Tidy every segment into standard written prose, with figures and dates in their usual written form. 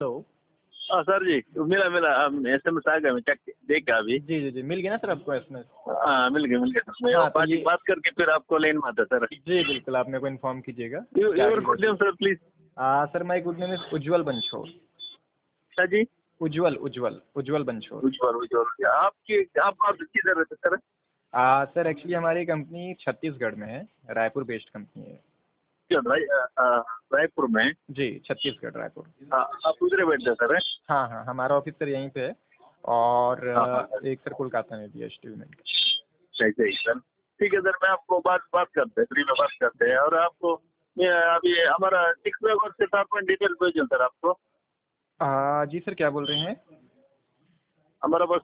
तो हाँ सर जी, मिला मिला, SMS आ गया, मैं चेक देखा अभी। जी जी जी, मिल गया ना सर आपको SMS? हाँ मिल गया सर। मैं हाँ तो ये बात करके फिर आपको लेन में आता सर। जी बिल्कुल, आप मेरे को इन्फॉर्म कीजिएगा क्या योर डील गुड नेम होती सर प्लीज। है। Sir my good name is Ujjwal Banchhod. Sir जी, उज्जवल उज्जवल उज्जवल बनछोड़। उज्जवल उज्जवल, आपकी आप किधर रहते सर? सर एक्चुअली हमारी कंपनी छत्तीसगढ़ में है, रायपुर बेस्ड कंपनी है। क्या रायपुर में? जी छत्तीसगढ़ रायपुर। हाँ, आप उधर बैठते हैं सर? हाँ हाँ, हमारा ऑफिस सर यहीं पे है। और हाँ हाँ एक सर कोलकाता में भी है, स्टील में। सही सही सर। ठीक है सर, मैं आपको बात करते हैं, फ्री में बात करते हैं। और आपको मैं अभी हमारा 6 से 7 डिटेल भेजूँ सर आपको? जी सर, क्या बोल रहे हैं? हमारा बस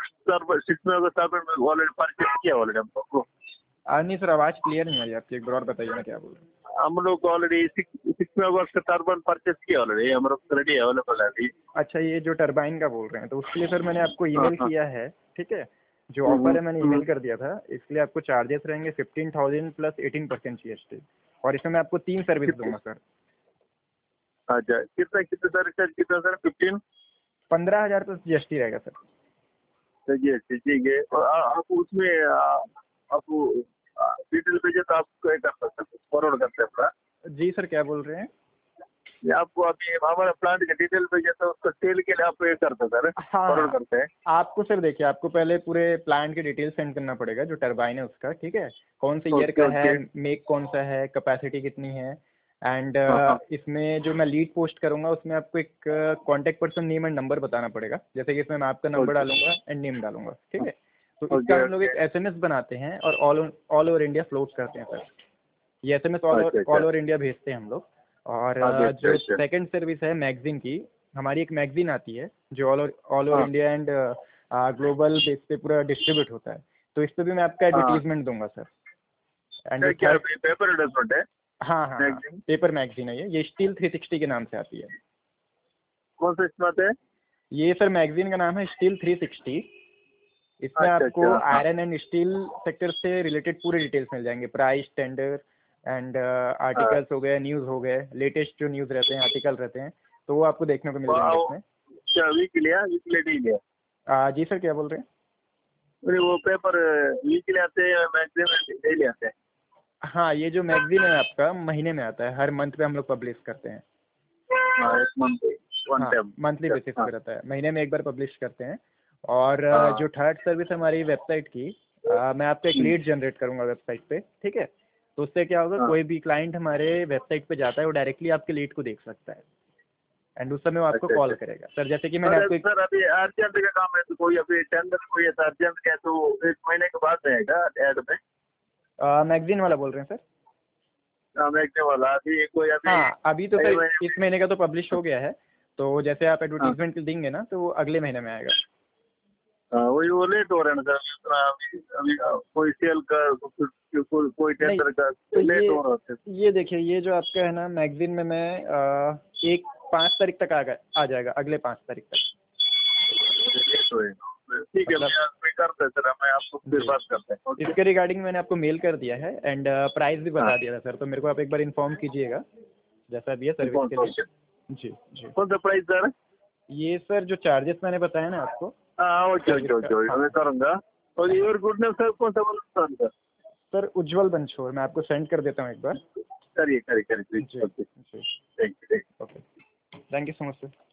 6 ऑलरेडी परचेज किया ऑलरेडी हम लोग को। नहीं सर, आवाज़ क्लियर नहीं आ रही आपकी, एक बार और बताइए ना क्या बोल रहे हैं। हम लोग ऑलरेडी 6 का टर्बन परचेज किया ऑलरेडी, हमारा रेडी अवेलेबल है अभी। अच्छा, ये जो टरबाइन का बोल रहे हैं, तो उसके लिए सर मैंने आपको हाँ ईमेल हाँ। किया है, ठीक है। जो ऑफर हम्म, है मैंने हम्म, ईमेल कर दिया था, इसलिए आपको चार्जेस रहेंगे 15,000 प्लस 18% GST। और इसमें मैं आपको 3 सर्विस दूंगा सर। अच्छा, कितना कितना सर, कितना सर? 15? 15,000 प्लस GST रहेगा सर। जी ठीक है। और आप उसमें आप डिटेल भेजे तो आप क्या कर सकते हैं, फॉरवर्ड करते हैं अपना। जी सर, क्या बोल रहे हैं? या आपको अभी हमारा प्लांट का डिटेल भेजे तो उसको सेल के लिए आप ये करते हैं सर, हाँ फॉरवर्ड हाँ, करते हैं। आपको सर देखिए, आपको पहले पूरे प्लांट की डिटेल सेंड करना पड़ेगा, जो टरबाइन है उसका, ठीक है। कौन से ईयर ओके का है, ओके। मेक कौन सा है, कैपेसिटी कितनी है। एंड हाँ हाँ। इसमें जो मैं लीड पोस्ट करूंगा उसमें आपको एक contact person name and number बताना पड़ेगा। जैसे कि इसमें मैं आपका नंबर ओके डालूंगा एंड नेम डालूंगा, ठीक है। तो इसका ओके हम लोग ओके। एक SMS बनाते हैं और ऑल ओवर इंडिया फ्लोट करते हैं सर। ये SMS ऑल अच्छा अच्छा। ओवर इंडिया भेजते हैं हम लोग। और हाँ देखते हैं, जो अच्छा। सेकंड सर्विस है मैगजीन की, हमारी एक मैगजीन आती है जो ऑल ओवर हाँ इंडिया एंड ग्लोबल बेस पे पूरा डिस्ट्रीब्यूट होता है। तो इस पे भी मैं आपका हाँ। एडवर्टीजमेंट दूंगा सर। एंड क्या जो क्या थर्ड, पेपर एडवर्टाइजमेंट है? हाँ हाँ हाँ, मैगजीन पेपर मैगजीन है ये स्टील 360 के नाम से आती है। कौन सा इसमें आता है? ये सर मैगजीन का नाम है स्टील 360। इसमें अच्छा आपको अच्छा। हाँ आयरन एंड स्टील सेक्टर से रिलेटेड पूरे डिटेल्स मिल जाएंगे, प्राइस, टेंडर एंड हाँ। आर्टिकल्स हो गए, न्यूज़ हो गए, लेटेस्ट जो न्यूज़ रहते हैं, आर्टिकल रहते हैं, तो वो आपको देखने को मिल जाएंगे इसमें। क्या वीक लिया, वीकली नहीं लिया? जी सर, क्या बोल रहे हैं? अरे वो पेपर वीकली आते हैं, मैगजीन डेली आते हैं? हाँ, ये जो मैगजीन है आपका महीने में आता है, हर मंथ पे हम लोग पब्लिश करते हैं। हाँ, एक मंथ, वन हाँ, टाइम। मंथली बेसिस हाँ पे रहता है, महीने में एक बार पब्लिश करते हैं। और हाँ। जो थर्ड सर्विस है हमारी वेबसाइट की, मैं आपको एक लीड जनरेट करूंगा वेबसाइट पे, ठीक है। तो उससे क्या होगा, हाँ। कोई भी क्लाइंट हमारे वेबसाइट पे जाता है, वो डायरेक्टली आपके लीड को देख सकता है एंड उस समय वो आपको अच्छा कॉल अच्छा। करेगा सर। जैसे कि मैंने अरे आपको एक सर, अभी अर्जेंट का काम है तो कोई अभी टेंडर कोई ऐसा अर्जेंट का है तो 1 महीने के बाद रहेगा ऐड में? मैगजीन वाला बोल रहे हैं सर? हाँ, मैगजीन वाला अभी कोई अभी हाँ, अभी तो नए सर महीने इस महीने का तो पब्लिश हो गया है। तो जैसे आप हाँ एडवर्टीजमेंट देंगे ना, तो वो अगले महीने में आएगा। हाँ, वही वो लेट हो रहा है ना सर, इतना अभी अभी कोई सेल का कोई नहीं, टेंडर का तो लेट हो रहा है। ये देखिए, ये जो आपका है ना मैगजीन में, मैं एक 5 तारीख तक आ जाएगा, अगले 5 तारीख तक। लेट होएगा, ठीक है। मतलब मैं करता है सर, मैं आपको फिर जी, बात करते हैं। ओके। इसके रिगार्डिंग मैंने आपको मेल कर दिया है एंड प्राइस भी हाँ, बता दिया था सर, तो मेरे को आप एक बार इन्फॉर्म कीजिएगा जैसा भी है सर्विस कौन के सा लिए। जी जी। कौन सा प्राइस सर? ये सर जो चार्जेस मैंने बताया ना आपको हाँ ओके सर्विस ओके का, ओके ओके, हाँ मैं करूँगा। और हाँ। योर गुड नेम सर कौन सा बोला सर? सर उज्जवल बनछोड़, मैं आपको सेंड कर देता हूँ एक बार। करिए करिए करिए जी प्लीज। ओके, जी। Thank you. Okay, thank you so much sir.